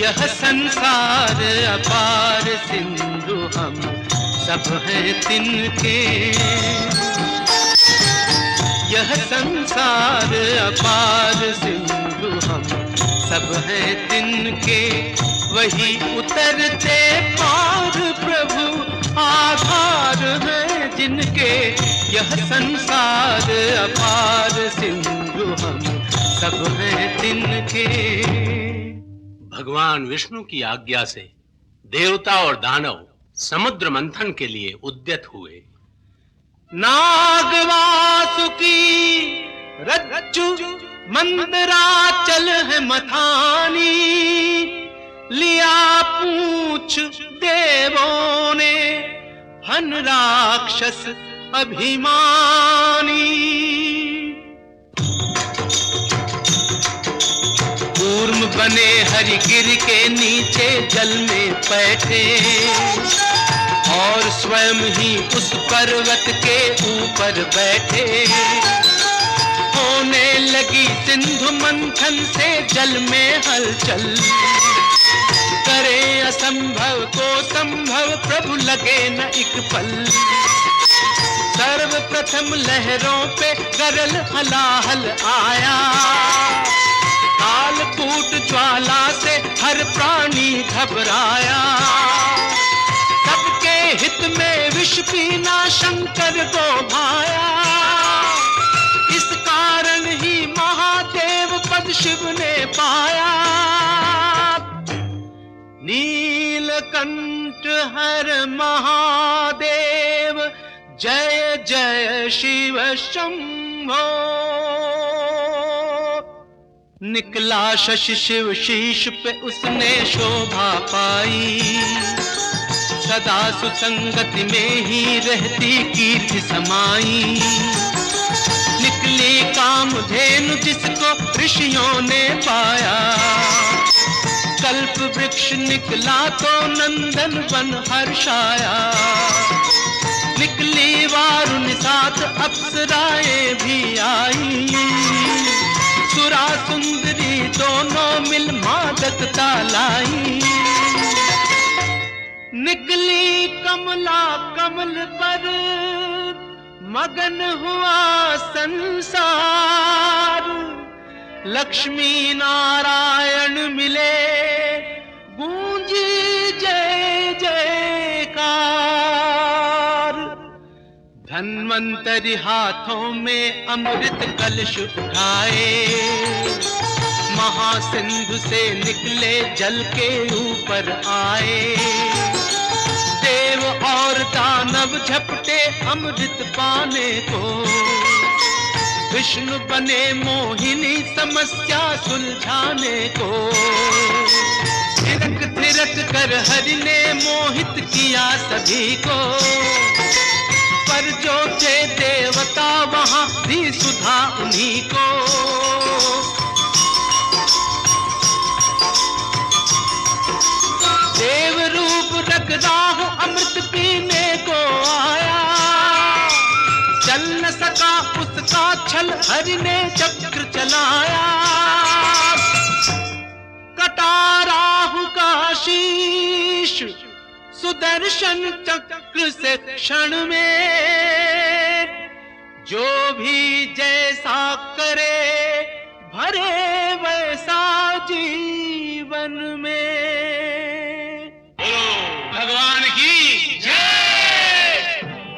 यह संसार अपार सिंधु हम सब हैं तिनके। यह संसार अपार सिंधु हम सब हैं तिनके। वही उतरते पार प्रभु आधार हैं जिनके। यह संसार अपार सिंधु हम सब हैं तिनके। भगवान विष्णु की आज्ञा से देवता और दानव समुद्र मंथन के लिए उद्यत हुए। नागवासुकी रज्जु मंदराचल है मथानी। लिया पूछ देवों ने फन राक्षस अभिमानी। कूर्म बने हरिगिर के नीचे जल में बैठे और स्वयं ही उस पर्वत के ऊपर बैठे। होने लगी सिंधु मंथन से जल में हलचल। करे असंभव को संभव प्रभु लगे न एक पल। सर्वप्रथम लहरों पे गरल हलाहल आया। कालकूट ज्वाला से हर प्राणी घबराया। सबके हित में विष पीना शंकर को भाया। इस कारण ही महादेव पद शिव ने पाया। नीलकंठ हर महादेव जय जय शिव शंभो। निकला शशि शिव शीश पे उसने शोभा पाई। सदा सुसंगति में ही रहती कीर्ति समाई। निकली कामधेनु जिसको ऋषियों ने पाया। कल्प वृक्ष निकला तो नंदन वन हर्षाया। निकली वारुण साथ अप्सराएं भी आई। सुरा सुंदरी दोनों मिल मादकता लाई। निकली कमला कमल पर मगन हुआ संसार। लक्ष्मी नारायण मिले गूंजी जय जयकार। धन्वंतरि हाथों में अमृत कलश उठाए। महासिंधु से निकले जल के ऊपर आए। देव और दानव झपटे अमृत पाने को। विष्णु बने मोहिनी समस्या सुलझाने को। थिरक थिरक कर हरि ने मोहित किया सभी को। पर जो थे देवता वहां भी सुधा उन्हीं को। देव रूप रख राहु अमृत पीने को आया। चल न सका उसका छल हरि ने चक्र चलाया। कटा राहु का शीश सुदर्शन चक्र से क्षण में। जो भी जैसा करे भरे वैसा जीवन में। भगवान की जय।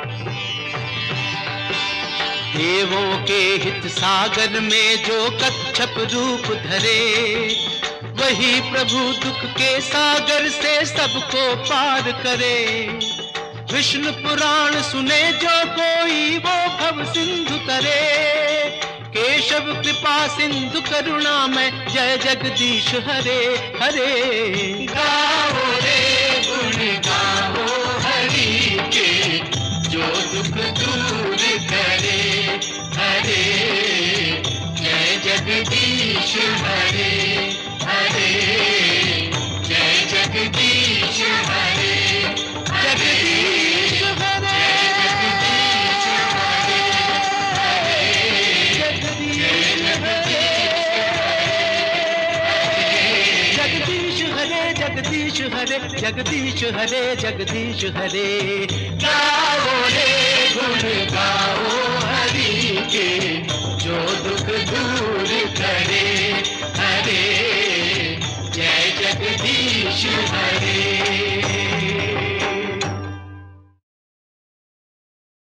देवों के हित सागर में जो कच्छप रूप धरे। वही प्रभु दुख के सागर से सबको पार करे। विष्णु पुराण सुने जो कोई वो भव सिंधु तरे। केशव कृपा सिंधु करुणा में जय जगदीश हरे हरे। गाओ रे गुण गाओ हरि के जो दुख दूर करे हरे। जय जगदीश हरे हरे। जय जगदीश हरे जगदीश हरे जगदीश हरे जगदीश हरे जगदीश हरे, जगदीश हरे, जगदीश हरे। गाओ रे गुण गाओ हरि के, जो दुख दूर करे। हरे जय जगदीश हरे।